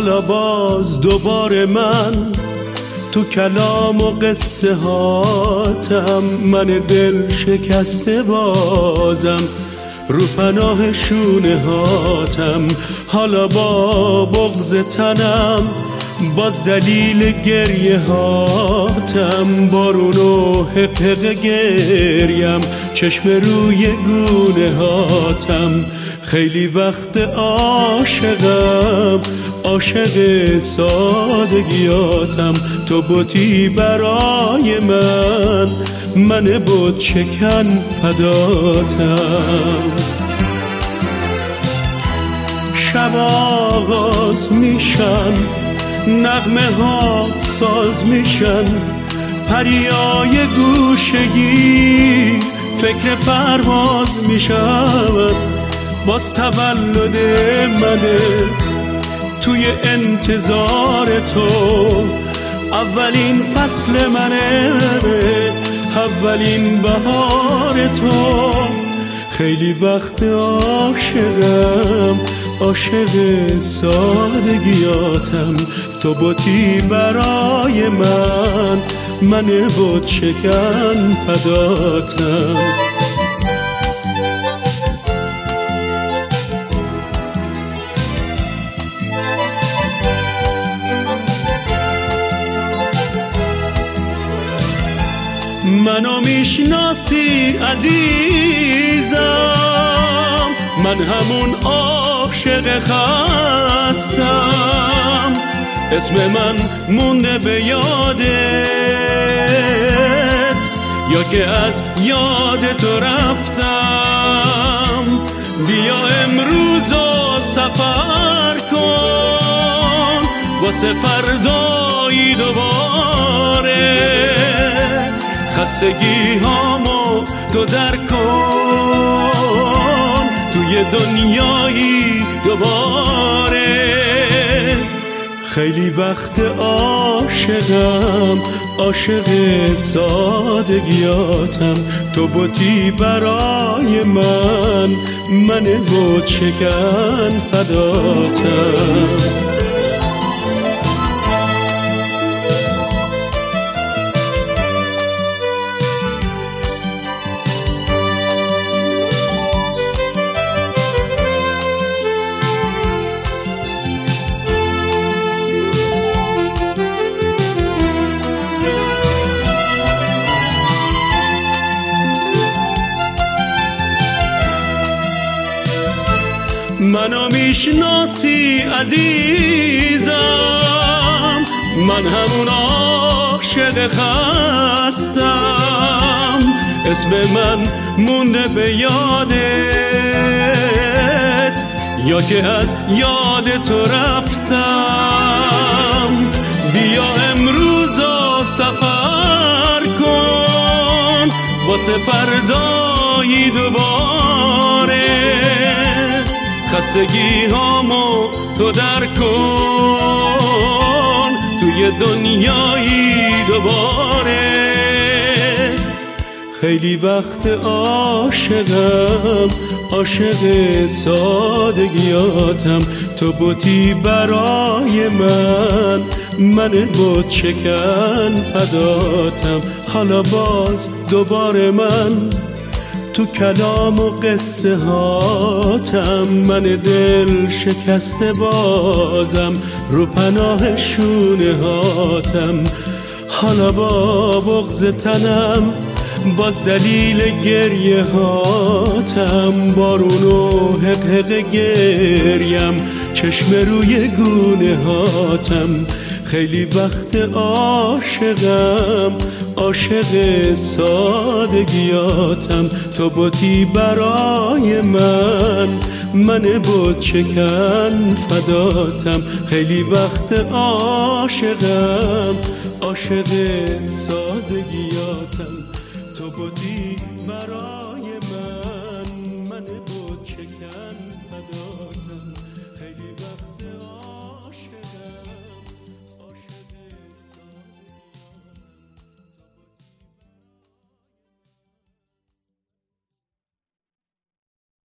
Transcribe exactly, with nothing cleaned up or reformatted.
حالا باز دوباره من تو کلام و قصه هاتم، من دل شکسته بازم رو پناه شونه هاتم. حالا با بغض تنم باز دلیل گریه هاتم، بارون و حقق گریم چشم روی گونه هاتم. خیلی وقت عاشقم عاشق سادگیاتم، تو بودی برای من من بود شکن فداتم. شب آغاز میشن نغمه ها ساز میشن، پریای گوشگی فکر پرواز میشود. باز تولد منه توی انتظار تو، اولین فصل منه اولین بهار تو. خیلی وقت عاشقم عاشق سادگیاتم، تو بودی برای من من بود شکن فداتم. منو میشناسی عزیزم، من همون عاشق خستم. اسم من مونده به یادت یا که از یاد تو رفتم. بیا امروز و سفر کن واسه فردایی دوباره، خستگی هامو تو در کن توی دنیایی دوباره. خیلی وقت عاشقم عاشق سادگیاتم، تو بودی برای من من بود شکن فداتم. منو میشناسی عزیزم، من همون عاشق خستم. اسم من مونده به یادت یا که از یاد تو رفتم. بیا امروز و سفر کن واسه فردایی دوباره، خستگی هامو تو در کن توی دنیایی دوباره. خیلی وقت عاشقم عاشق سادگیاتم، تو بودی برای من من بود شکن فداتم. حالا باز دوباره من تو کلام و قصه هاتم، من دل شکسته بازم رو پناه شونه هاتم. حالا با بغض تنم باز دلیل گریه هاتم، بارون و حقق گریم چشم روی گونه هاتم. خیلی وقت عاشقم عاشق سادگیاتم، تو بودی برای من من بود شکن فداتم. خیلی وقت عاشقم عاشق سادگیاتم، تو بودی برای من من بود شکن فداتم. خیلی وقت